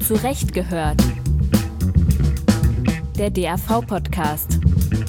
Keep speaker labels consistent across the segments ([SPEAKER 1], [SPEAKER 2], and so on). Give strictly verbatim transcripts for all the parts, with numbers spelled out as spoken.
[SPEAKER 1] Zurecht gehört. Der D A V-Podcast.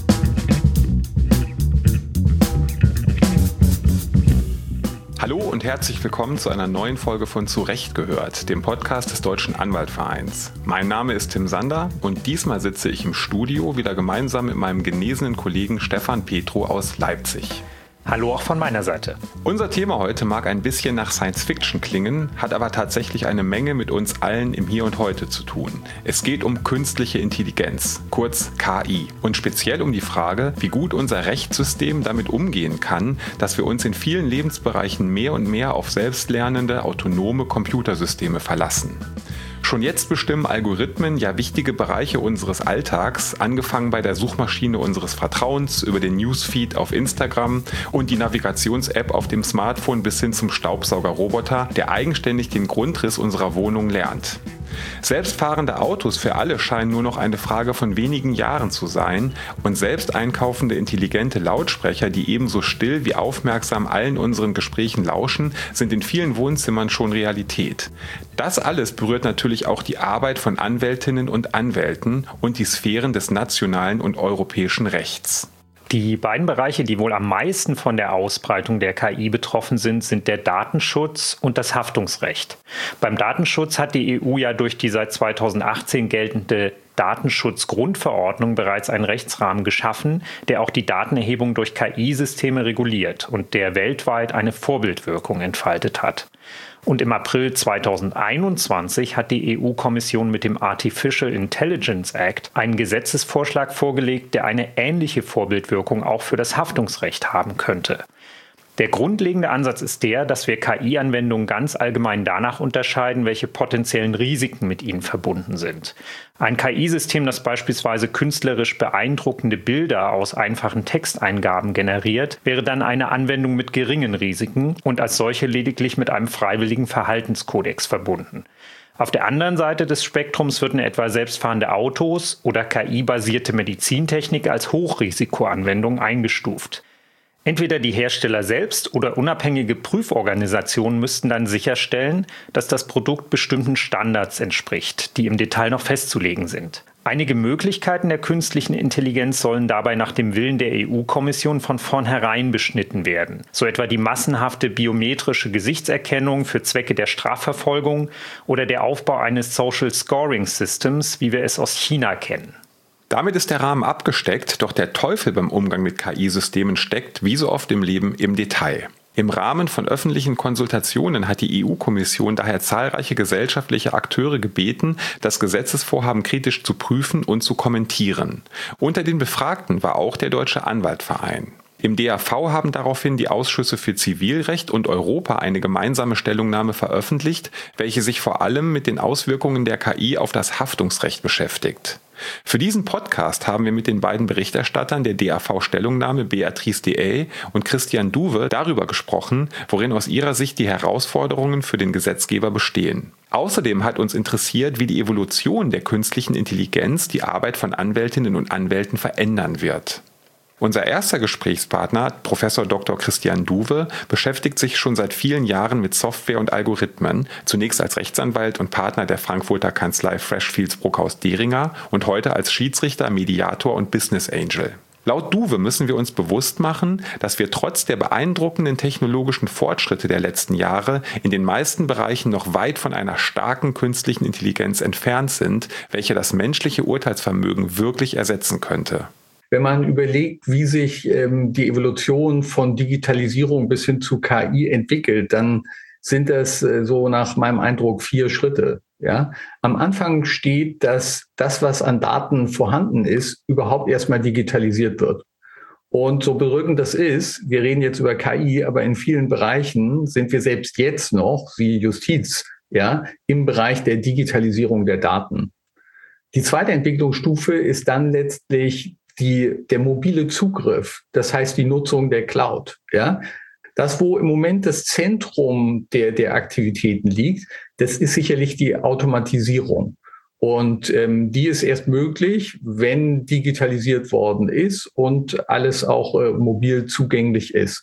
[SPEAKER 2] Hallo und herzlich willkommen zu einer neuen Folge von Zurecht gehört, dem Podcast des Deutschen Anwaltvereins. Mein Name ist Tim Sander und diesmal sitze ich im Studio wieder gemeinsam mit meinem genesenen Kollegen Stefan Petro aus Leipzig.
[SPEAKER 3] Hallo auch von meiner Seite.
[SPEAKER 2] Unser Thema heute mag ein bisschen nach Science Fiction klingen, hat aber tatsächlich eine Menge mit uns allen im Hier und Heute zu tun. Es geht um künstliche Intelligenz, kurz K I, und speziell um die Frage, wie gut unser Rechtssystem damit umgehen kann, dass wir uns in vielen Lebensbereichen mehr und mehr auf selbstlernende, autonome Computersysteme verlassen. Schon jetzt bestimmen Algorithmen ja wichtige Bereiche unseres Alltags, angefangen bei der Suchmaschine unseres Vertrauens, über den Newsfeed auf Instagram und die Navigations-App auf dem Smartphone bis hin zum Staubsaugerroboter, der eigenständig den Grundriss unserer Wohnung lernt. Selbstfahrende Autos für alle scheinen nur noch eine Frage von wenigen Jahren zu sein und selbst einkaufende intelligente Lautsprecher, die ebenso still wie aufmerksam allen unseren Gesprächen lauschen, sind in vielen Wohnzimmern schon Realität. Das alles berührt natürlich auch die Arbeit von Anwältinnen und Anwälten und die Sphären des nationalen und europäischen Rechts.
[SPEAKER 3] Die beiden Bereiche, die wohl am meisten von der Ausbreitung der K I betroffen sind, sind der Datenschutz und das Haftungsrecht. Beim Datenschutz hat die E U ja durch die seit zweitausendachtzehn geltende Datenschutzgrundverordnung bereits einen Rechtsrahmen geschaffen, der auch die Datenerhebung durch K I-Systeme reguliert und der weltweit eine Vorbildwirkung entfaltet hat. Und im April zweitausendeinundzwanzig hat die E U-Kommission mit dem Artificial Intelligence Act einen Gesetzesvorschlag vorgelegt, der eine ähnliche Vorbildwirkung auch für das Haftungsrecht haben könnte. Der grundlegende Ansatz ist der, dass wir K I-Anwendungen ganz allgemein danach unterscheiden, welche potenziellen Risiken mit ihnen verbunden sind. Ein K I-System, das beispielsweise künstlerisch beeindruckende Bilder aus einfachen Texteingaben generiert, wäre dann eine Anwendung mit geringen Risiken und als solche lediglich mit einem freiwilligen Verhaltenskodex verbunden. Auf der anderen Seite des Spektrums würden etwa selbstfahrende Autos oder K I-basierte Medizintechnik als Hochrisikoanwendung eingestuft. Entweder die Hersteller selbst oder unabhängige Prüforganisationen müssten dann sicherstellen, dass das Produkt bestimmten Standards entspricht, die im Detail noch festzulegen sind. Einige Möglichkeiten der künstlichen Intelligenz sollen dabei nach dem Willen der E U-Kommission von vornherein beschnitten werden. So etwa die massenhafte biometrische Gesichtserkennung für Zwecke der Strafverfolgung oder der Aufbau eines Social Scoring Systems, wie wir es aus China kennen.
[SPEAKER 2] Damit ist der Rahmen abgesteckt, doch der Teufel beim Umgang mit K I-Systemen steckt, wie so oft im Leben, im Detail. Im Rahmen von öffentlichen Konsultationen hat die E U-Kommission daher zahlreiche gesellschaftliche Akteure gebeten, das Gesetzesvorhaben kritisch zu prüfen und zu kommentieren. Unter den Befragten war auch der Deutsche Anwaltverein. Im D A V haben daraufhin die Ausschüsse für Zivilrecht und Europa eine gemeinsame Stellungnahme veröffentlicht, welche sich vor allem mit den Auswirkungen der K I auf das Haftungsrecht beschäftigt. Für diesen Podcast haben wir mit den beiden Berichterstattern der D A V-Stellungnahme Beatrice Dehaye und Christian Duwe darüber gesprochen, worin aus ihrer Sicht die Herausforderungen für den Gesetzgeber bestehen. Außerdem hat uns interessiert, wie die Evolution der künstlichen Intelligenz die Arbeit von Anwältinnen und Anwälten verändern wird. Unser erster Gesprächspartner, Professor Doktor Christian Duwe, beschäftigt sich schon seit vielen Jahren mit Software und Algorithmen, zunächst als Rechtsanwalt und Partner der Frankfurter Kanzlei Freshfields Bruckhaus-Deringer und heute als Schiedsrichter, Mediator und Business Angel. Laut Duwe müssen wir uns bewusst machen, dass wir trotz der beeindruckenden technologischen Fortschritte der letzten Jahre in den meisten Bereichen noch weit von einer starken künstlichen Intelligenz entfernt sind, welche das menschliche Urteilsvermögen wirklich ersetzen könnte.
[SPEAKER 4] Wenn man überlegt, wie sich ähm, die Evolution von Digitalisierung bis hin zu K I entwickelt, dann sind das äh, so nach meinem Eindruck vier Schritte. Ja? Am Anfang steht, dass das, was an Daten vorhanden ist, überhaupt erstmal digitalisiert wird. Und so berückend das ist, wir reden jetzt über K I, aber in vielen Bereichen sind wir selbst jetzt noch, wie Justiz, ja, im Bereich der Digitalisierung der Daten. Die zweite Entwicklungsstufe ist dann letztlich Die, der mobile Zugriff, das heißt die Nutzung der Cloud. Ja? Das, wo im Moment das Zentrum der, der Aktivitäten liegt, das ist sicherlich die Automatisierung. Und ähm, die ist erst möglich, wenn digitalisiert worden ist und alles auch äh, mobil zugänglich ist.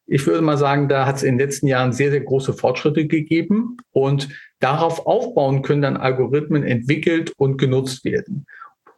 [SPEAKER 4] ich würde mal sagen, da hat es in den letzten Jahren sehr, sehr große Fortschritte gegeben und darauf aufbauen können dann Algorithmen entwickelt und genutzt werden.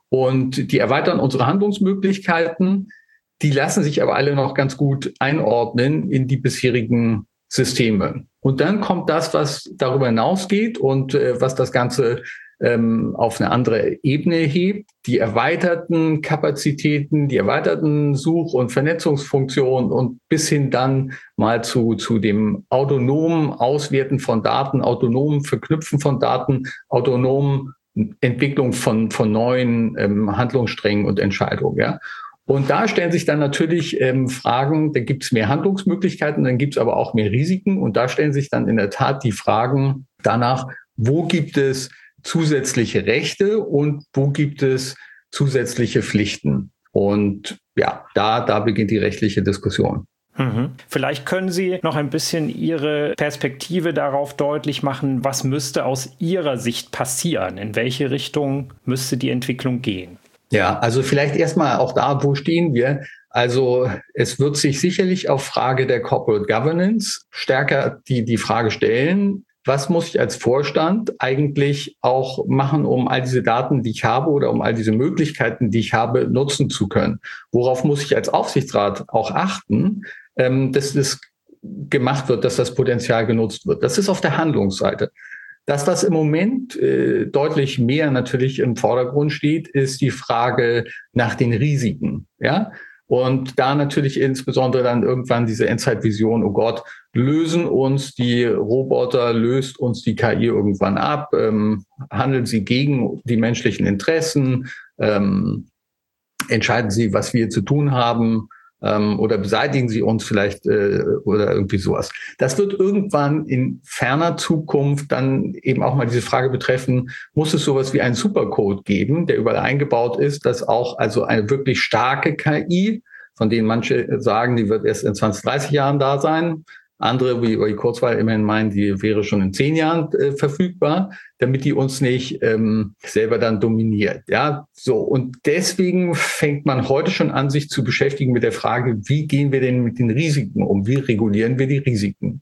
[SPEAKER 4] Und die erweitern unsere Handlungsmöglichkeiten, die lassen sich aber alle noch ganz gut einordnen in die bisherigen Systeme. Und dann kommt das, was darüber hinausgeht und äh, was das Ganze ähm, auf eine andere Ebene hebt. Die erweiterten Kapazitäten, die erweiterten Such- und Vernetzungsfunktionen und bis hin dann mal zu, zu dem autonomen Auswerten von Daten, autonomen Verknüpfen von Daten, autonomen Entwicklung von, von neuen ähm, Handlungssträngen und Entscheidungen. Ja. Und da stellen sich dann natürlich ähm, Fragen, da gibt es mehr Handlungsmöglichkeiten, dann gibt es aber auch mehr Risiken. Und da stellen sich dann in der Tat die Fragen danach, wo gibt es zusätzliche Rechte und wo gibt es zusätzliche Pflichten? Und ja, da, da beginnt die rechtliche Diskussion.
[SPEAKER 3] Mhm. Vielleicht können Sie noch ein bisschen Ihre Perspektive darauf deutlich machen, was müsste aus Ihrer Sicht passieren? In welche Richtung müsste die Entwicklung gehen?
[SPEAKER 4] Ja, also vielleicht erstmal auch da, wo stehen wir? Also es wird sich sicherlich auf Frage der Corporate Governance stärker die, die Frage stellen, was muss ich als Vorstand eigentlich auch machen, um all diese Daten, die ich habe oder um all diese Möglichkeiten, die ich habe, nutzen zu können? Worauf muss ich als Aufsichtsrat auch achten, ähm, dass das gemacht wird, dass das Potenzial genutzt wird? Das ist auf der Handlungsseite. Das, was im Moment äh, deutlich mehr natürlich im Vordergrund steht, ist die Frage nach den Risiken. Ja? Und da natürlich insbesondere dann irgendwann diese Endzeitvision, oh Gott, lösen uns die Roboter, löst uns die K I irgendwann ab, ähm, handeln sie gegen die menschlichen Interessen, ähm, entscheiden sie, was wir zu tun haben, ähm, oder beseitigen sie uns vielleicht äh, oder irgendwie sowas. Das wird irgendwann in ferner Zukunft dann eben auch mal diese Frage betreffen, muss es sowas wie einen Supercode geben, der überall eingebaut ist, dass auch also eine wirklich starke K I, von denen manche sagen, die wird erst in zwanzig, dreißig Jahren da sein, andere, wie die Kurzweil immerhin meinen, die wäre schon in zehn Jahren äh, verfügbar, damit die uns nicht ähm, selber dann dominiert. Ja, so. Und deswegen fängt man heute schon an, sich zu beschäftigen mit der Frage, wie gehen wir denn mit den Risiken um? Wie regulieren wir die Risiken?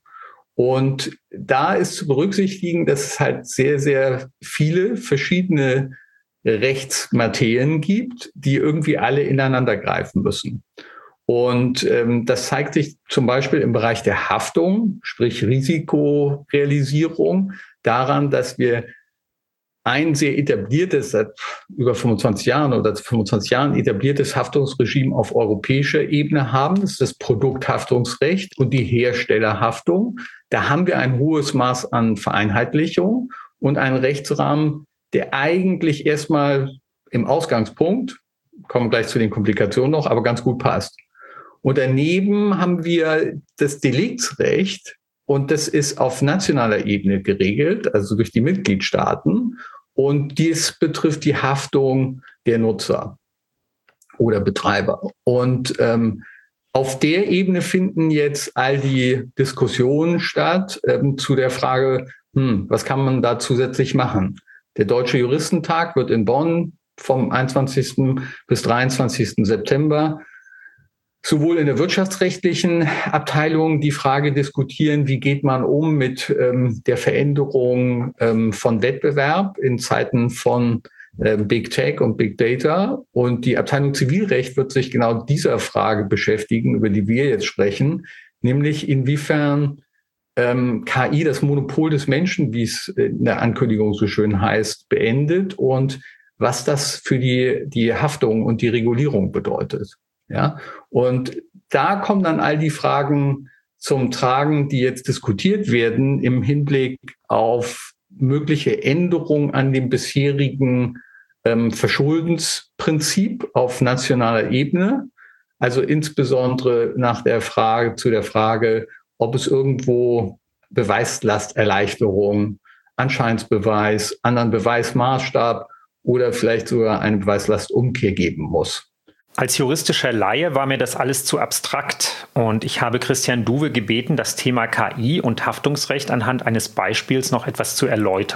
[SPEAKER 4] Und da ist zu berücksichtigen, dass es halt sehr, sehr viele verschiedene Rechtsmaterien gibt, die irgendwie alle ineinander greifen müssen. Und ähm, das zeigt sich zum Beispiel im Bereich der Haftung, sprich Risikorealisierung, daran, dass wir ein sehr etabliertes, seit über fünfundzwanzig Jahren oder fünfundzwanzig Jahren etabliertes Haftungsregime auf europäischer Ebene haben. Das ist das Produkthaftungsrecht und die Herstellerhaftung. Da haben wir ein hohes Maß an Vereinheitlichung und einen Rechtsrahmen, der eigentlich erstmal im Ausgangspunkt, kommen gleich zu den Komplikationen noch, aber ganz gut passt. Und daneben haben wir das Deliktsrecht und das ist auf nationaler Ebene geregelt, also durch die Mitgliedstaaten. Und dies betrifft die Haftung der Nutzer oder Betreiber. Und ähm, auf der Ebene finden jetzt all die Diskussionen statt ähm, zu der Frage, hm, was kann man da zusätzlich machen? Der Deutsche Juristentag wird in Bonn vom einundzwanzigsten bis dreiundzwanzigsten September sowohl in der wirtschaftsrechtlichen Abteilung die Frage diskutieren, wie geht man um mit ähm, der Veränderung ähm, von Wettbewerb in Zeiten von äh, Big Tech und Big Data. Und die Abteilung Zivilrecht wird sich genau dieser Frage beschäftigen, über die wir jetzt sprechen, nämlich inwiefern ähm, K I das Monopol des Menschen, wie es in der Ankündigung so schön heißt, beendet und was das für die, die Haftung und die Regulierung bedeutet. Ja, und da kommen dann all die Fragen zum Tragen, die jetzt diskutiert werden im Hinblick auf mögliche Änderungen an dem bisherigen ähm, Verschuldensprinzip auf nationaler Ebene. Also insbesondere nach der Frage, zu der Frage, ob es irgendwo Beweislasterleichterung, Anscheinsbeweis, anderen Beweismaßstab oder vielleicht sogar eine Beweislastumkehr geben muss.
[SPEAKER 3] Als juristischer Laie war mir das alles zu abstrakt und ich habe Christian Duwe gebeten, das Thema K I und Haftungsrecht anhand eines Beispiels noch etwas zu erläutern.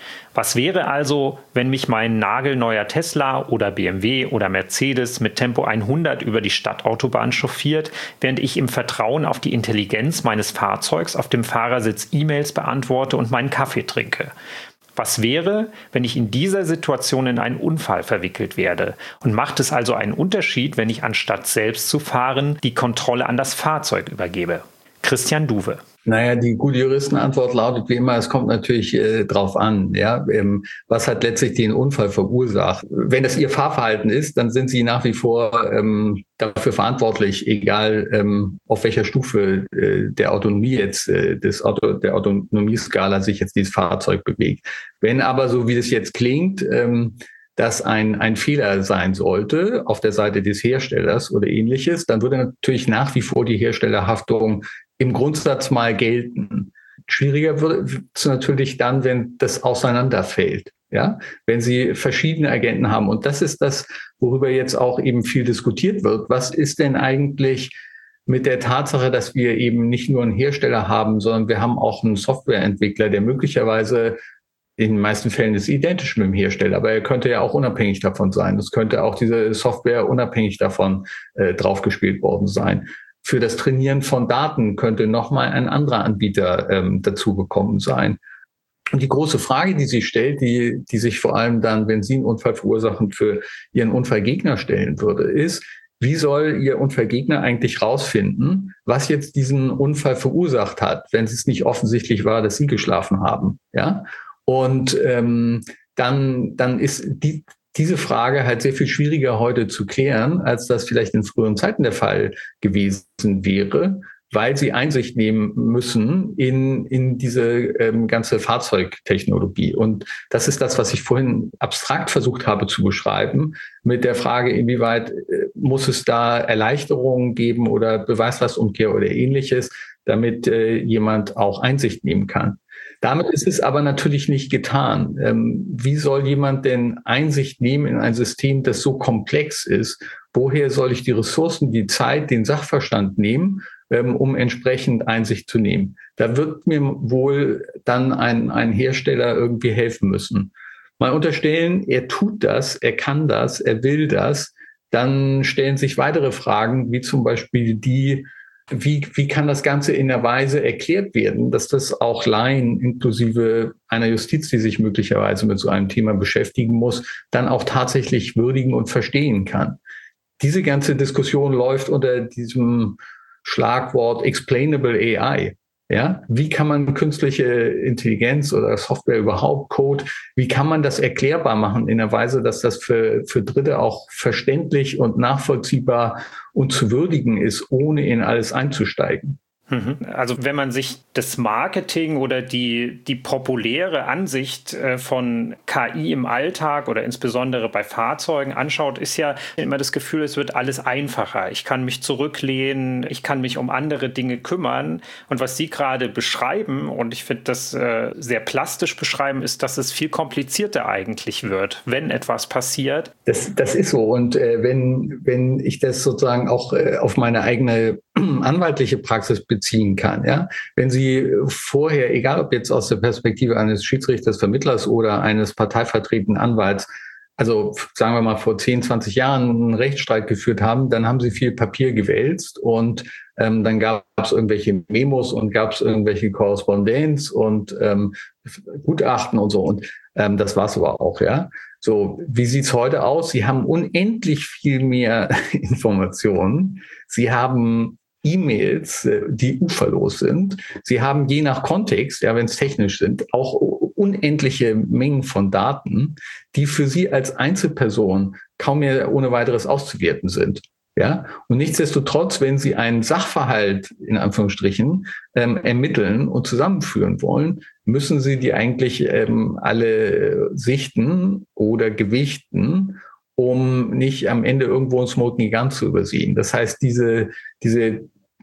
[SPEAKER 3] Was wäre also, wenn mich mein nagelneuer Tesla oder B M W oder Mercedes mit Tempo hundert über die Stadtautobahn chauffiert, während ich im Vertrauen auf die Intelligenz meines Fahrzeugs auf dem Fahrersitz E-Mails beantworte und meinen Kaffee trinke? Was wäre, wenn ich in dieser Situation in einen Unfall verwickelt werde? Und macht es also einen Unterschied, wenn ich anstatt selbst zu fahren, die Kontrolle an das Fahrzeug übergebe? Christian Duwe.
[SPEAKER 4] Naja, die gute Juristenantwort lautet wie immer, es kommt natürlich äh, drauf an, ja, ähm, was hat letztlich den Unfall verursacht. Wenn das Ihr Fahrverhalten ist, dann sind Sie nach wie vor ähm, dafür verantwortlich, egal ähm, auf welcher Stufe äh, der Autonomie jetzt, äh, des Auto, der Autonomieskala sich jetzt dieses Fahrzeug bewegt. Wenn aber, so wie das jetzt klingt, ähm, dass ein, ein Fehler sein sollte auf der Seite des Herstellers oder ähnliches, dann würde natürlich nach wie vor die Herstellerhaftung im Grundsatz mal gelten. Schwieriger wird es natürlich dann, wenn das auseinanderfällt, ja, wenn Sie verschiedene Agenten haben. Und das ist das, worüber jetzt auch eben viel diskutiert wird. Was ist denn eigentlich mit der Tatsache, dass wir eben nicht nur einen Hersteller haben, sondern wir haben auch einen Softwareentwickler, der möglicherweise in den meisten Fällen ist identisch mit dem Hersteller, aber er könnte ja auch unabhängig davon sein. Es könnte auch diese Software unabhängig davon äh, draufgespielt worden sein. Für das Trainieren von Daten könnte nochmal ein anderer Anbieter ähm, dazugekommen sein. Und die große Frage, die sie stellt, die, die sich vor allem dann, wenn sie einen Unfall verursachen, für ihren Unfallgegner stellen würde, ist, wie soll Ihr Unfallgegner eigentlich rausfinden, was jetzt diesen Unfall verursacht hat, wenn es nicht offensichtlich war, dass Sie geschlafen haben, ja? Und ähm, dann, dann ist die, diese Frage halt sehr viel schwieriger heute zu klären, als das vielleicht in früheren Zeiten der Fall gewesen wäre, weil sie Einsicht nehmen müssen in, in diese ähm, ganze Fahrzeugtechnologie. Und das ist das, was ich vorhin abstrakt versucht habe zu beschreiben, mit der Frage, inwieweit äh, muss es da Erleichterungen geben oder Beweislastumkehr oder ähnliches, damit äh, jemand auch Einsicht nehmen kann. Damit ist es aber natürlich nicht getan. Ähm, wie soll jemand denn Einsicht nehmen in ein System, das so komplex ist? Woher soll ich die Ressourcen, die Zeit, den Sachverstand nehmen, ähm, um entsprechend Einsicht zu nehmen? Da wird mir wohl dann ein, ein Hersteller irgendwie helfen müssen. Mal unterstellen, er tut das, er kann das, er will das. Dann stellen sich weitere Fragen, wie zum Beispiel die, Wie, wie kann das Ganze in der Weise erklärt werden, dass das auch Laien inklusive einer Justiz, die sich möglicherweise mit so einem Thema beschäftigen muss, dann auch tatsächlich würdigen und verstehen kann? Diese ganze Diskussion läuft unter diesem Schlagwort Explainable A I. Ja, wie kann man künstliche Intelligenz oder Software überhaupt, Code, wie kann man das erklärbar machen in der Weise, dass das für, für Dritte auch verständlich und nachvollziehbar und zu würdigen ist, ohne in alles einzusteigen?
[SPEAKER 3] Also wenn man sich das Marketing oder die, die populäre Ansicht von K I im Alltag oder insbesondere bei Fahrzeugen anschaut, ist ja immer das Gefühl, es wird alles einfacher. Ich kann mich zurücklehnen, ich kann mich um andere Dinge kümmern. Und was Sie gerade beschreiben, und ich finde das äh, sehr plastisch beschreiben, ist, dass es viel komplizierter eigentlich wird, wenn etwas passiert.
[SPEAKER 4] Das, das ist so. Und äh, wenn, wenn ich das sozusagen auch äh, auf meine eigene anwaltliche Praxis beziehen kann, ja. Wenn Sie vorher, egal ob jetzt aus der Perspektive eines Schiedsrichters, Vermittlers oder eines parteivertretenden Anwalts, also sagen wir mal vor zehn, zwanzig Jahren einen Rechtsstreit geführt haben, dann haben Sie viel Papier gewälzt und ähm, dann gab es irgendwelche Memos und gab es irgendwelche Korrespondenz und ähm, Gutachten und so. Und ähm, das war's aber auch, ja. So, wie sieht's heute aus? Sie haben unendlich viel mehr Informationen. Sie haben E-Mails, die uferlos sind. Sie haben je nach Kontext, ja, wenn es technisch sind, auch unendliche Mengen von Daten, die für Sie als Einzelperson kaum mehr ohne weiteres auszuwerten sind. Ja, und nichtsdestotrotz, wenn Sie einen Sachverhalt in Anführungsstrichen ähm, ermitteln und zusammenführen wollen, müssen Sie die eigentlich ähm, alle sichten oder gewichten, um nicht am Ende irgendwo ein Smoking Gun zu übersehen. Das heißt, diese diese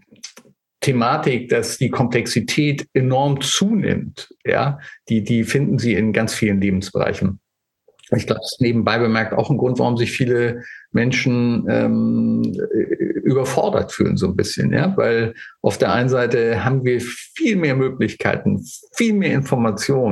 [SPEAKER 4] Thematik, dass die Komplexität enorm zunimmt, ja, die die finden Sie in ganz vielen Lebensbereichen. Ich glaube, das ist nebenbei bemerkt auch ein Grund, warum sich viele Menschen ähm, überfordert fühlen so ein bisschen, ja, weil auf der einen Seite haben wir viel mehr Möglichkeiten, viel mehr Informationen,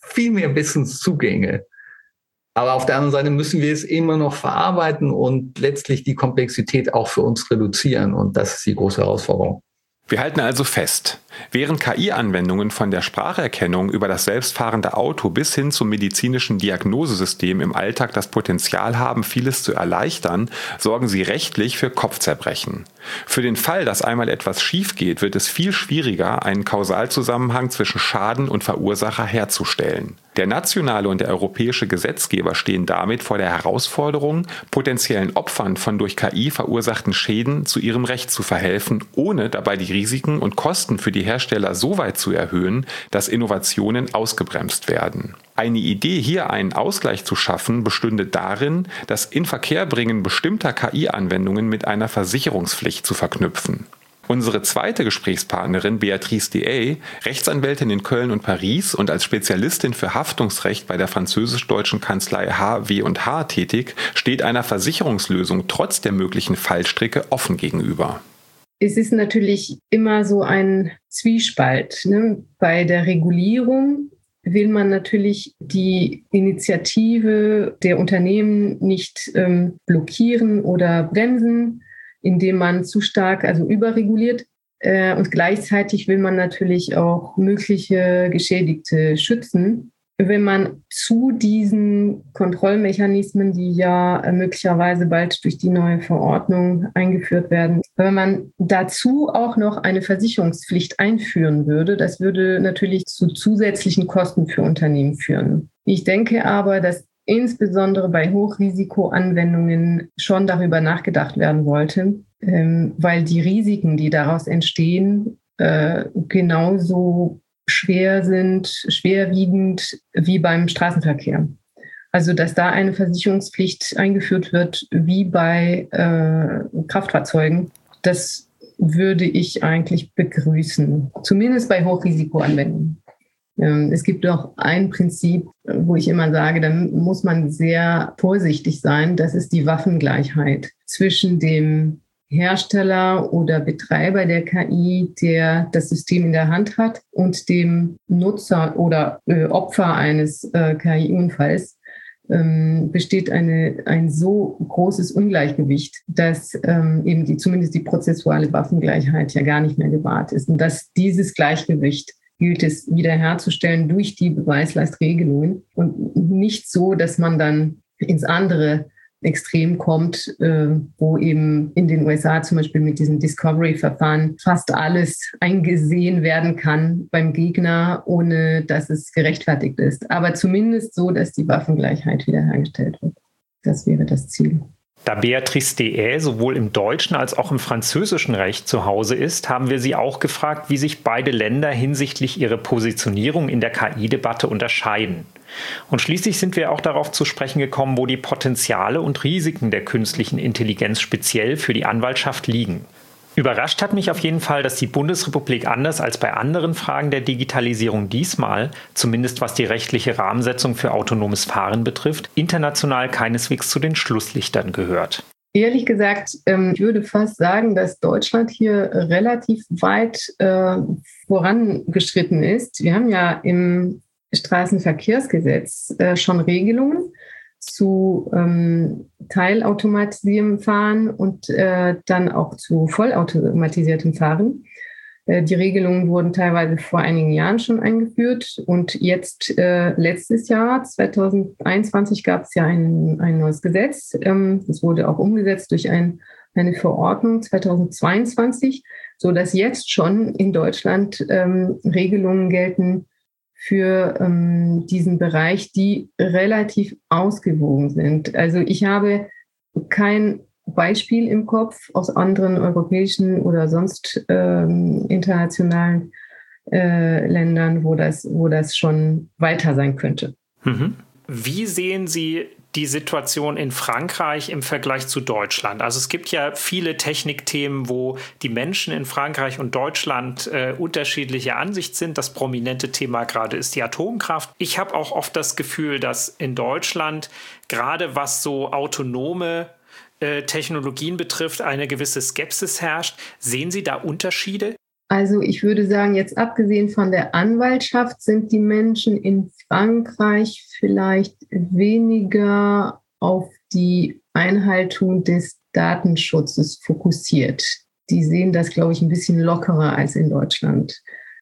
[SPEAKER 4] viel mehr Wissenszugänge. Aber auf der anderen Seite müssen wir es immer noch verarbeiten und letztlich die Komplexität auch für uns reduzieren. Und das ist die große Herausforderung.
[SPEAKER 2] Wir halten also fest, während K I-Anwendungen von der Spracherkennung über das selbstfahrende Auto bis hin zum medizinischen Diagnosesystem im Alltag das Potenzial haben, vieles zu erleichtern, sorgen sie rechtlich für Kopfzerbrechen. Für den Fall, dass einmal etwas schief geht, wird es viel schwieriger, einen Kausalzusammenhang zwischen Schaden und Verursacher herzustellen. Der nationale und der europäische Gesetzgeber stehen damit vor der Herausforderung, potenziellen Opfern von durch K I verursachten Schäden zu ihrem Recht zu verhelfen, ohne dabei die Risiken und Kosten für die Hersteller so weit zu erhöhen, dass Innovationen ausgebremst werden. Eine Idee, hier einen Ausgleich zu schaffen, bestünde darin, das Inverkehrbringen bestimmter K I-Anwendungen mit einer Versicherungspflicht zu verknüpfen. Unsere zweite Gesprächspartnerin Beatrice Dehaye, Rechtsanwältin in Köln und Paris und als Spezialistin für Haftungsrecht bei der französisch-deutschen Kanzlei H W und H tätig, steht einer Versicherungslösung trotz der möglichen Fallstricke offen gegenüber.
[SPEAKER 5] Es ist natürlich immer so ein Zwiespalt, ne? Bei der Regulierung will man natürlich die Initiative der Unternehmen nicht ähm, blockieren oder bremsen, indem man zu stark, also überreguliert. Äh, und gleichzeitig will man natürlich auch mögliche Geschädigte schützen. Wenn man zu diesen Kontrollmechanismen, die ja äh, möglicherweise bald durch die neue Verordnung eingeführt werden, wenn man dazu auch noch eine Versicherungspflicht einführen würde, das würde natürlich zu zusätzlichen Kosten für Unternehmen führen. Ich denke aber, dass insbesondere bei Hochrisikoanwendungen schon darüber nachgedacht werden wollte, ähm, weil die Risiken, die daraus entstehen, äh, genauso schwer sind, schwerwiegend wie beim Straßenverkehr. Also dass da eine Versicherungspflicht eingeführt wird wie bei äh, Kraftfahrzeugen, das würde ich eigentlich begrüßen, zumindest bei Hochrisikoanwendungen. Es gibt auch ein Prinzip, wo ich immer sage, da muss man sehr vorsichtig sein. Das ist die Waffengleichheit zwischen dem Hersteller oder Betreiber der K I, der das System in der Hand hat, und dem Nutzer oder äh, Opfer eines äh, K I-Unfalls. Ähm, besteht eine, ein so großes Ungleichgewicht, dass ähm, eben die, zumindest die prozessuale Waffengleichheit ja gar nicht mehr gewahrt ist. Und dass dieses Gleichgewicht gilt es wiederherzustellen durch die Beweislastregelungen und nicht so, dass man dann ins andere Extrem kommt, äh, wo eben in den U S A zum Beispiel mit diesem Discovery-Verfahren fast alles eingesehen werden kann beim Gegner, ohne dass es gerechtfertigt ist. Aber zumindest so, dass die Waffengleichheit wiederhergestellt wird. Das wäre das Ziel.
[SPEAKER 3] Da Beatrice Dehaye sowohl im deutschen als auch im französischen Recht zu Hause ist, haben wir sie auch gefragt, wie sich beide Länder hinsichtlich ihrer Positionierung in der K I-Debatte unterscheiden. Und schließlich sind wir auch darauf zu sprechen gekommen, wo die Potenziale und Risiken der künstlichen Intelligenz speziell für die Anwaltschaft liegen. Überrascht hat mich auf jeden Fall, dass die Bundesrepublik anders als bei anderen Fragen der Digitalisierung diesmal, zumindest was die rechtliche Rahmensetzung für autonomes Fahren betrifft, international keineswegs zu den Schlusslichtern gehört.
[SPEAKER 5] Ehrlich gesagt, ich würde fast sagen, dass Deutschland hier relativ weit äh, vorangeschritten ist. Wir haben ja im Straßenverkehrsgesetz äh, schon Regelungen zu ähm, teilautomatisiertem Fahren und äh, dann auch zu vollautomatisiertem Fahren. Äh, die Regelungen wurden teilweise vor einigen Jahren schon eingeführt und jetzt äh, letztes Jahr, zwanzig einundzwanzig, gab es ja ein, ein neues Gesetz. Ähm, das wurde auch umgesetzt durch ein, eine Verordnung zweitausendzweiundzwanzig, sodass jetzt schon in Deutschland ähm, Regelungen gelten für ähm, diesen Bereich, die relativ ausgewogen sind. Also ich habe kein Beispiel im Kopf aus anderen europäischen oder sonst ähm, internationalen äh, Ländern, wo das, wo das schon weiter sein könnte.
[SPEAKER 3] Mhm. Wie sehen Sie die Situation in Frankreich im Vergleich zu Deutschland? Also es gibt ja viele Technikthemen, wo die Menschen in Frankreich und Deutschland äh, unterschiedlicher Ansicht sind. Das prominente Thema gerade ist die Atomkraft. Ich habe auch oft das Gefühl, dass in Deutschland, gerade was so autonome äh, Technologien betrifft, eine gewisse Skepsis herrscht. Sehen Sie da Unterschiede?
[SPEAKER 5] Also ich würde sagen, jetzt abgesehen von der Anwaltschaft sind die Menschen in Frankreich vielleicht weniger auf die Einhaltung des Datenschutzes fokussiert. Die sehen das, glaube ich, ein bisschen lockerer als in Deutschland.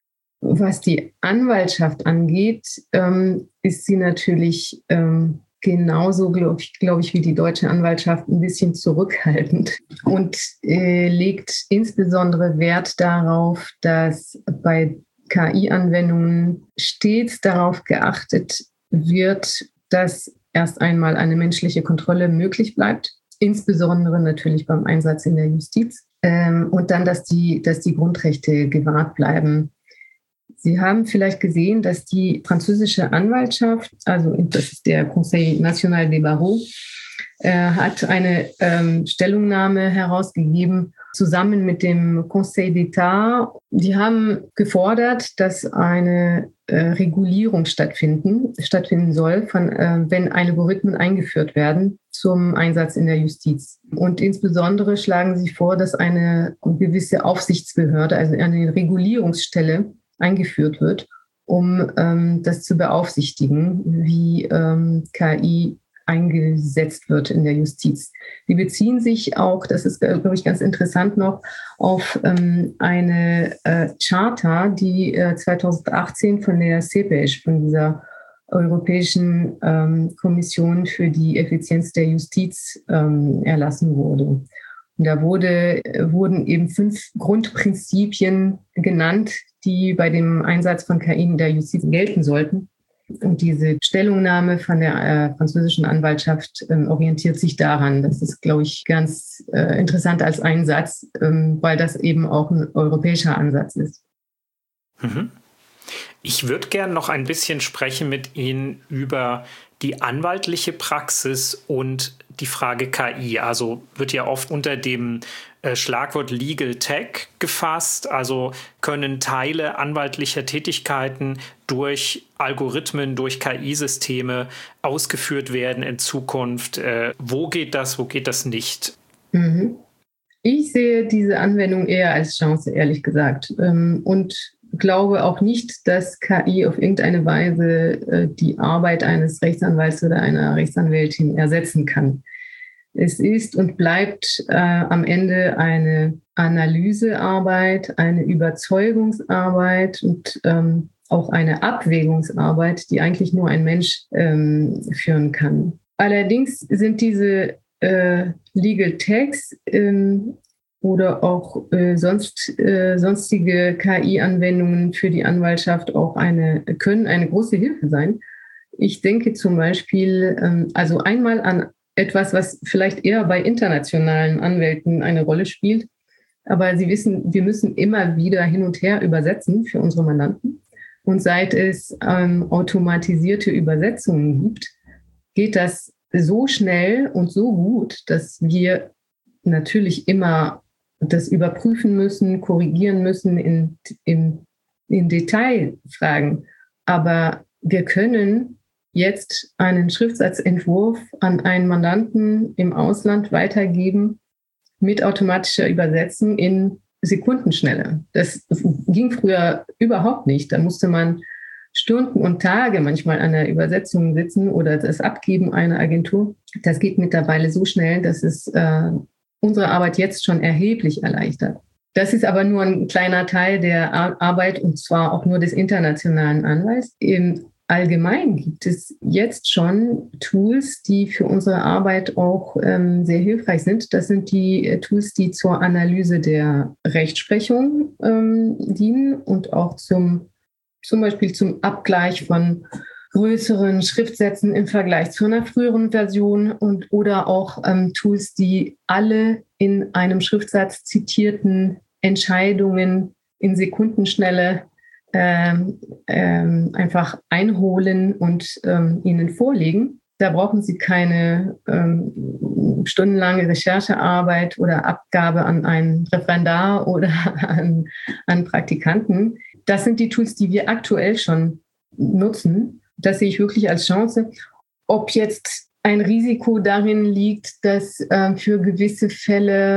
[SPEAKER 5] Was die Anwaltschaft angeht, ähm, ist sie natürlich ähm, genauso, glaube ich, glaub ich, wie die deutsche Anwaltschaft ein bisschen zurückhaltend und äh, legt insbesondere Wert darauf, dass bei K I-Anwendungen stets darauf geachtet wird, dass erst einmal eine menschliche Kontrolle möglich bleibt, insbesondere natürlich beim Einsatz in der Justiz, ähm, und dann, dass die, dass die Grundrechte gewahrt bleiben. Sie haben vielleicht gesehen, dass die französische Anwaltschaft, also das ist der Conseil National des Barreaux, äh, hat eine ähm, Stellungnahme herausgegeben, zusammen mit dem Conseil d'État. Die haben gefordert, dass eine äh, Regulierung stattfinden, stattfinden soll, von, äh, wenn Algorithmen eingeführt werden zum Einsatz in der Justiz. Und insbesondere schlagen sie vor, dass eine gewisse Aufsichtsbehörde, also eine Regulierungsstelle, eingeführt wird, um ähm, das zu beaufsichtigen, wie ähm, K I eingesetzt wird in der Justiz. Die beziehen sich auch, das ist, glaube ich, ganz interessant noch, auf ähm, eine äh, Charta, die äh, zweitausendachtzehn von der C E P E S, von dieser Europäischen ähm, Kommission für die Effizienz der Justiz, ähm, erlassen wurde. Und da wurde, wurden eben fünf Grundprinzipien genannt, die bei dem Einsatz von K I in der Justiz gelten sollten. Und diese Stellungnahme von der äh, französischen Anwaltschaft ähm, orientiert sich daran. Das ist, glaube ich, ganz äh, interessant als Einsatz, ähm, weil das eben auch ein europäischer Ansatz ist.
[SPEAKER 3] Mhm. Ich würde gerne noch ein bisschen sprechen mit Ihnen über die anwaltliche Praxis und die Frage K I. Also wird ja oft unter dem äh, Schlagwort Legal Tech gefasst. Also können Teile anwaltlicher Tätigkeiten durch Algorithmen, durch K I-Systeme ausgeführt werden in Zukunft. Äh, wo geht das, wo geht das nicht?
[SPEAKER 5] Mhm. Ich sehe diese Anwendung eher als Chance, ehrlich gesagt. Ähm, und glaube auch nicht, dass K I auf irgendeine Weise äh, die Arbeit eines Rechtsanwalts oder einer Rechtsanwältin ersetzen kann. Es ist und bleibt äh, am Ende eine Analysearbeit, eine Überzeugungsarbeit und ähm, auch eine Abwägungsarbeit, die eigentlich nur ein Mensch ähm, führen kann. Allerdings sind diese äh, Legal Techs ähm, oder auch äh, sonst, äh, sonstige K I-Anwendungen für die Anwaltschaft auch eine, können eine große Hilfe sein. Ich denke zum Beispiel, ähm, also einmal an etwas, was vielleicht eher bei internationalen Anwälten eine Rolle spielt. Aber Sie wissen, wir müssen immer wieder hin und her übersetzen für unsere Mandanten. Und seit es ähm, automatisierte Übersetzungen gibt, geht das so schnell und so gut, dass wir natürlich immer das überprüfen müssen, korrigieren müssen in, in, in Detailfragen. Aber wir können jetzt einen Schriftsatzentwurf an einen Mandanten im Ausland weitergeben mit automatischer Übersetzung in Sekundenschnelle. Das ging früher überhaupt nicht. Da musste man Stunden und Tage manchmal an der Übersetzung sitzen oder das Abgeben einer Agentur. Das geht mittlerweile so schnell, dass es äh, unsere Arbeit jetzt schon erheblich erleichtert. Das ist aber nur ein kleiner Teil der Arbeit und zwar auch nur des internationalen Anwalts. Im Allgemeinen gibt es jetzt schon Tools, die für unsere Arbeit auch ähm, sehr hilfreich sind. Das sind die äh, Tools, die zur Analyse der Rechtsprechung ähm, dienen und auch zum, zum Beispiel zum Abgleich von größeren Schriftsätzen im Vergleich zu einer früheren Version und oder auch ähm, Tools, die alle in einem Schriftsatz zitierten Entscheidungen in Sekundenschnelle ähm, ähm, einfach einholen und ähm, ihnen vorlegen. Da brauchen Sie keine ähm, stundenlange Recherchearbeit oder Abgabe an einen Referendar oder an, an Praktikanten. Das sind die Tools, die wir aktuell schon nutzen. Das sehe ich wirklich als Chance. Ob jetzt ein Risiko darin liegt, dass äh, für gewisse Fälle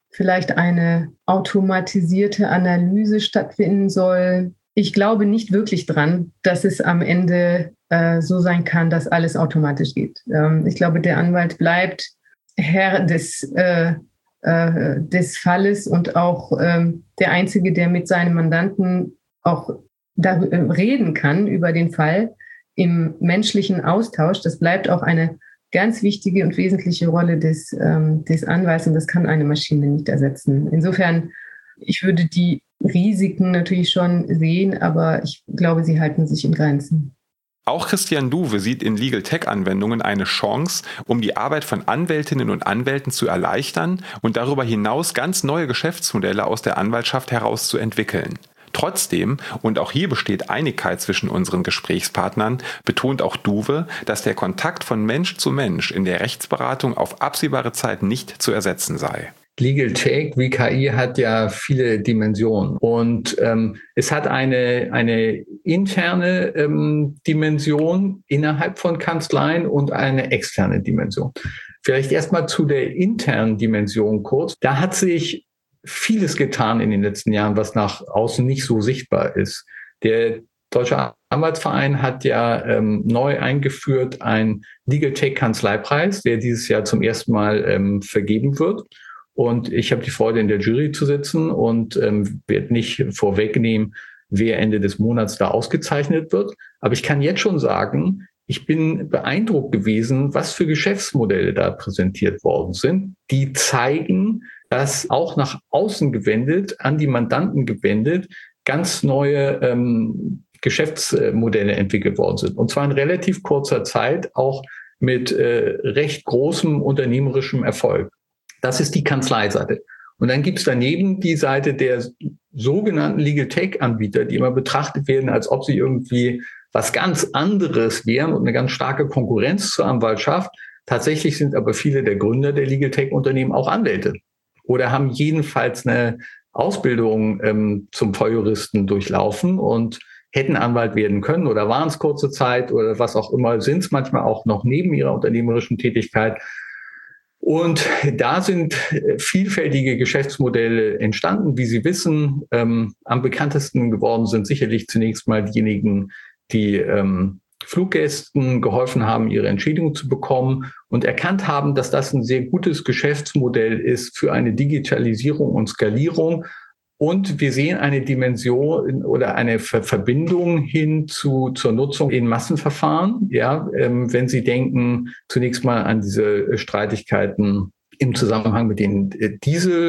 [SPEAKER 5] vielleicht eine automatisierte Analyse stattfinden soll. Ich glaube nicht wirklich dran, dass es am Ende äh, so sein kann, dass alles automatisch geht. Ähm, ich glaube, der Anwalt bleibt Herr des, äh, äh, des Falles und auch ähm, der Einzige, der mit seinem Mandanten auch darüber reden kann, über den Fall im menschlichen Austausch. Das bleibt auch eine ganz wichtige und wesentliche Rolle des, ähm, des Anwalts und das kann eine Maschine nicht ersetzen. Insofern, ich würde die Risiken natürlich schon sehen, aber ich glaube, sie halten sich in Grenzen.
[SPEAKER 2] Auch Christian Duwe sieht in Legal Tech-Anwendungen eine Chance, um die Arbeit von Anwältinnen und Anwälten zu erleichtern und darüber hinaus ganz neue Geschäftsmodelle aus der Anwaltschaft heraus zu entwickeln. Trotzdem, und auch hier besteht Einigkeit zwischen unseren Gesprächspartnern, betont auch Duwe, dass der Kontakt von Mensch zu Mensch in der Rechtsberatung auf absehbare Zeit nicht zu ersetzen sei.
[SPEAKER 4] Legal Tech wie K I hat ja viele Dimensionen und ähm, es hat eine, eine interne ähm, Dimension innerhalb von Kanzleien und eine externe Dimension. Vielleicht erstmal zu der internen Dimension kurz. Da hat sich vieles getan in den letzten Jahren, was nach außen nicht so sichtbar ist. Der Deutsche Anwaltsverein hat ja ähm, neu eingeführt einen Legal Tech Kanzleipreis, der dieses Jahr zum ersten Mal ähm, vergeben wird. Und ich habe die Freude, in der Jury zu sitzen und ähm, werde nicht vorwegnehmen, wer Ende des Monats da ausgezeichnet wird. Aber ich kann jetzt schon sagen, ich bin beeindruckt gewesen, was für Geschäftsmodelle da präsentiert worden sind. Die zeigen, dass auch nach außen gewendet, an die Mandanten gewendet, ganz neue ähm, Geschäftsmodelle entwickelt worden sind. Und zwar in relativ kurzer Zeit auch mit äh, recht großem unternehmerischem Erfolg. Das ist die Kanzleiseite. Und dann gibt es daneben die Seite der sogenannten Legal Tech-Anbieter, die immer betrachtet werden, als ob sie irgendwie was ganz anderes wären und eine ganz starke Konkurrenz zur Anwaltschaft. Tatsächlich sind aber viele der Gründer der Legal Tech-Unternehmen auch Anwälte oder haben jedenfalls eine Ausbildung ähm, zum Volljuristen durchlaufen und hätten Anwalt werden können oder waren es kurze Zeit oder was auch immer, sind es manchmal auch noch neben ihrer unternehmerischen Tätigkeit. Und da sind vielfältige Geschäftsmodelle entstanden, wie Sie wissen. Ähm, am bekanntesten geworden sind sicherlich zunächst mal diejenigen, die ähm, Fluggästen geholfen haben, ihre Entschädigung zu bekommen und erkannt haben, dass das ein sehr gutes Geschäftsmodell ist für eine Digitalisierung und Skalierung. Und wir sehen eine Dimension oder eine Ver- Verbindung hin zu, zur Nutzung in Massenverfahren. Ja, ähm, wenn Sie denken zunächst mal an diese Streitigkeiten im Zusammenhang mit den äh,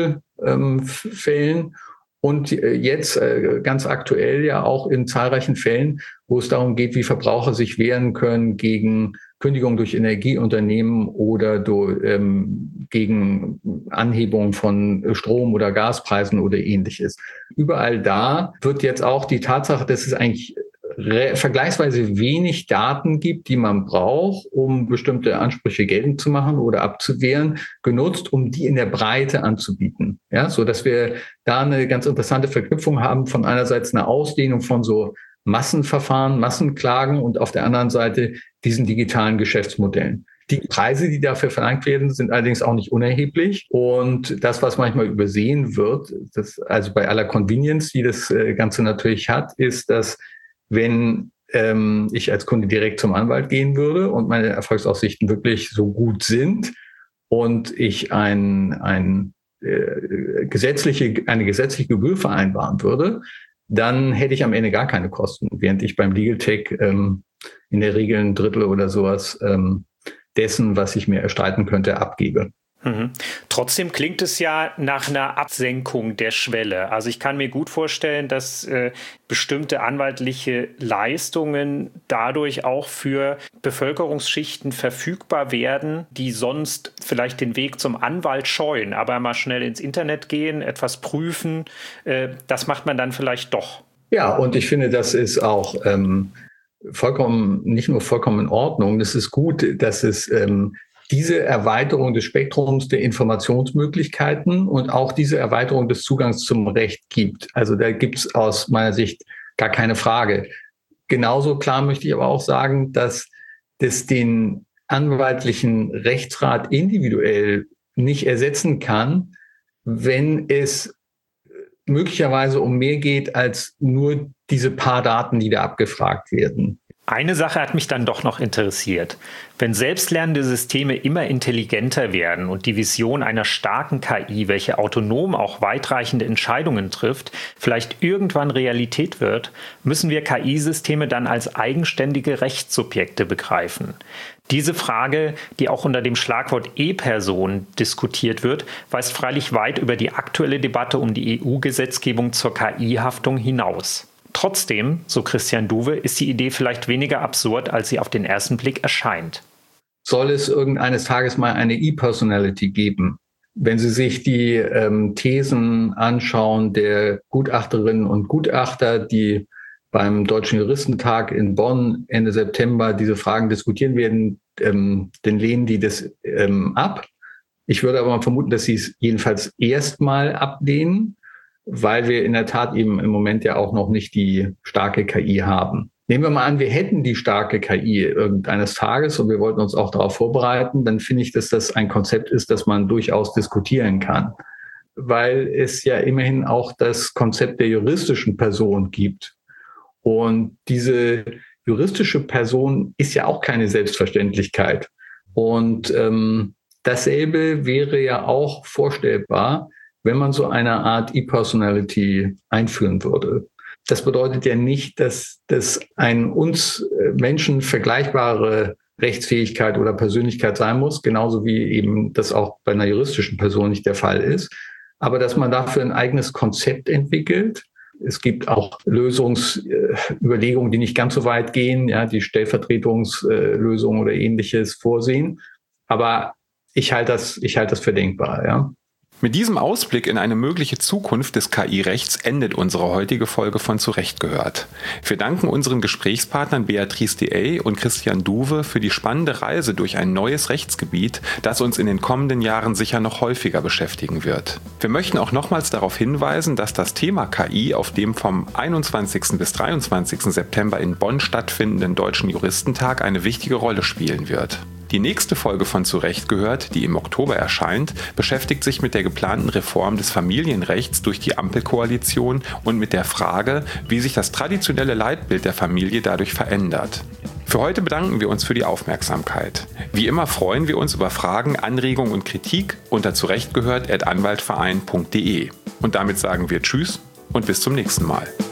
[SPEAKER 4] Dieselfällen ähm, und äh, jetzt äh, ganz aktuell ja auch in zahlreichen Fällen, wo es darum geht, wie Verbraucher sich wehren können gegen Kündigung durch Energieunternehmen oder durch, ähm, gegen Anhebung von Strom- oder Gaspreisen oder Ähnliches. Überall da wird jetzt auch die Tatsache, dass es eigentlich re- vergleichsweise wenig Daten gibt, die man braucht, um bestimmte Ansprüche geltend zu machen oder abzuwehren, genutzt, um die in der Breite anzubieten. Ja, so dass wir da eine ganz interessante Verknüpfung haben von einerseits einer Ausdehnung von so Massenverfahren, Massenklagen und auf der anderen Seite diesen digitalen Geschäftsmodellen. Die Preise, die dafür verlangt werden, sind allerdings auch nicht unerheblich. Und das, was manchmal übersehen wird, das, also bei aller Convenience, die das Ganze natürlich hat, ist, dass wenn ähm, ich als Kunde direkt zum Anwalt gehen würde und meine Erfolgsaussichten wirklich so gut sind und ich ein, ein, äh, gesetzliche, eine gesetzliche Gebühr vereinbaren würde, dann hätte ich am Ende gar keine Kosten, während ich beim Legal Tech ähm, in der Regel ein Drittel oder sowas ähm, dessen, was ich mir erstreiten könnte, abgebe.
[SPEAKER 3] Mhm. Trotzdem klingt es ja nach einer Absenkung der Schwelle. Also ich kann mir gut vorstellen, dass äh, bestimmte anwaltliche Leistungen dadurch auch für Bevölkerungsschichten verfügbar werden, die sonst vielleicht den Weg zum Anwalt scheuen, aber mal schnell ins Internet gehen, etwas prüfen. Äh, das macht man dann vielleicht doch.
[SPEAKER 4] Ja, und ich finde, das ist auch ähm, vollkommen, nicht nur vollkommen in Ordnung. Es ist gut, dass es ähm, diese Erweiterung des Spektrums der Informationsmöglichkeiten und auch diese Erweiterung des Zugangs zum Recht gibt. Also da gibt es aus meiner Sicht gar keine Frage. Genauso klar möchte ich aber auch sagen, dass das den anwaltlichen Rechtsrat individuell nicht ersetzen kann, wenn es möglicherweise um mehr geht als nur diese paar Daten, die da abgefragt werden.
[SPEAKER 3] Eine Sache hat mich dann doch noch interessiert. Wenn selbstlernende Systeme immer intelligenter werden und die Vision einer starken K I, welche autonom auch weitreichende Entscheidungen trifft, vielleicht irgendwann Realität wird, müssen wir K I-Systeme dann als eigenständige Rechtssubjekte begreifen. Diese Frage, die auch unter dem Schlagwort E-Person diskutiert wird, weist freilich weit über die aktuelle Debatte um die E U-Gesetzgebung zur K I-Haftung hinaus. Trotzdem, so Christian Duwe, ist die Idee vielleicht weniger absurd, als sie auf den ersten Blick erscheint.
[SPEAKER 4] Soll es irgendeines Tages mal eine E-Personality geben? Wenn Sie sich die ähm, Thesen anschauen der Gutachterinnen und Gutachter, die beim Deutschen Juristentag in Bonn Ende September diese Fragen diskutieren werden, ähm, dann lehnen die das ähm, ab. Ich würde aber mal vermuten, dass sie es jedenfalls erstmal ablehnen, weil wir in der Tat eben im Moment ja auch noch nicht die starke K I haben. Nehmen wir mal an, wir hätten die starke K I irgendeines Tages und wir wollten uns auch darauf vorbereiten, dann finde ich, dass das ein Konzept ist, das man durchaus diskutieren kann, weil es ja immerhin auch das Konzept der juristischen Person gibt. Und diese juristische Person ist ja auch keine Selbstverständlichkeit. Und ähm, dasselbe wäre ja auch vorstellbar, wenn man so eine Art E-Personality einführen würde. Das bedeutet ja nicht, dass das ein uns Menschen vergleichbare Rechtsfähigkeit oder Persönlichkeit sein muss, genauso wie eben das auch bei einer juristischen Person nicht der Fall ist. Aber dass man dafür ein eigenes Konzept entwickelt. Es gibt auch Lösungsüberlegungen, die nicht ganz so weit gehen, ja, die Stellvertretungslösungen oder Ähnliches vorsehen. Aber ich halte das, ich halte das für denkbar, ja.
[SPEAKER 2] Mit diesem Ausblick in eine mögliche Zukunft des K I-Rechts endet unsere heutige Folge von Zurecht gehört. Wir danken unseren Gesprächspartnern Beatrice D'Ey und Christian Duwe für die spannende Reise durch ein neues Rechtsgebiet, das uns in den kommenden Jahren sicher noch häufiger beschäftigen wird. Wir möchten auch nochmals darauf hinweisen, dass das Thema K I auf dem vom einundzwanzigsten bis dreiundzwanzigsten September in Bonn stattfindenden Deutschen Juristentag eine wichtige Rolle spielen wird. Die nächste Folge von Zurecht gehört, die im Oktober erscheint, beschäftigt sich mit der geplanten Reform des Familienrechts durch die Ampelkoalition und mit der Frage, wie sich das traditionelle Leitbild der Familie dadurch verändert. Für heute bedanken wir uns für die Aufmerksamkeit. Wie immer freuen wir uns über Fragen, Anregungen und Kritik unter zurechtgehört at anwaltverein punkt de. Und damit sagen wir Tschüss und bis zum nächsten Mal.